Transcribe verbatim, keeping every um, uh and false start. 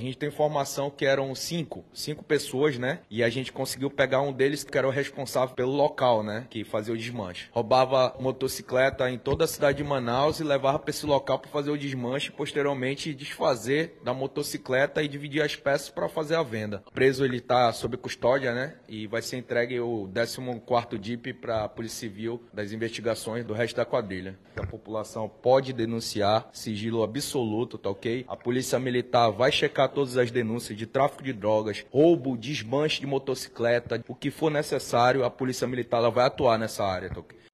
gente tem informação que eram cinco, cinco pessoas, né? E a gente conseguiu pegar um deles que era o responsável pelo local, né? Que fazia o desmanche. Roubava motocicleta em toda a cidade de Manaus e levava para esse local para fazer o desmanche e posteriormente desfazer da motocicleta e dividir as peças para fazer a venda. O preso, ele está sob custódia, né? E vai ser entregue o décimo quarto D I P para a Polícia Civil das investigações do resto da quadrilha. A população pode denunciar, sigilo absoluto, tá ok? A Polícia Militar vai checar todas as denúncias de tráfico de drogas, roubo, desmanche de motocicleta, o que for necessário, a Polícia Militar ela vai atuar nessa área, tá ok?